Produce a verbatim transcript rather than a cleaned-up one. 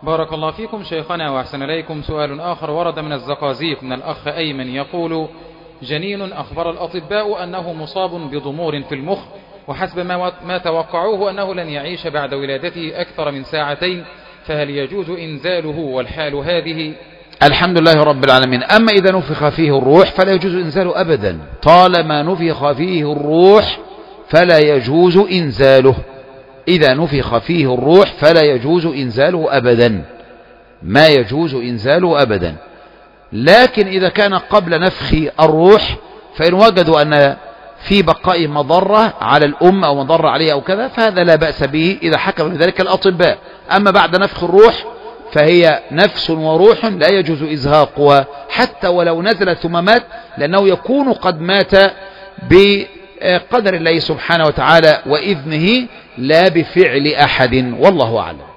بارك الله فيكم شيخنا وأحسن إليكم. سؤال آخر ورد من الزقازيق من الأخ أيمن يقول: جنين أخبر الأطباء أنه مصاب بضمور في المخ، وحسب ما, ما توقعوه أنه لن يعيش بعد ولادته أكثر من ساعتين، فهل يجوز إنزاله والحال هذه؟ الحمد لله رب العالمين. أما إذا نفخ فيه الروح فلا يجوز إنزاله أبدا، طالما نفخ فيه الروح فلا يجوز إنزاله. إذا نفخ فيه الروح فلا يجوز إنزاله أبدا، ما يجوز إنزاله أبدا. لكن إذا كان قبل نفخ الروح فإن وجدوا أن في بقاء مضرة على الأم أو مضرة عليها أو كذا فهذا لا بأس به إذا حكم بذلك الأطباء. أما بعد نفخ الروح فهي نفس وروح لا يجوز إزهاقها حتى ولو نزل ثم مات، لأنه يكون قد مات بقدر الله سبحانه وتعالى وإذنه لا بفعل أحد، والله أعلم.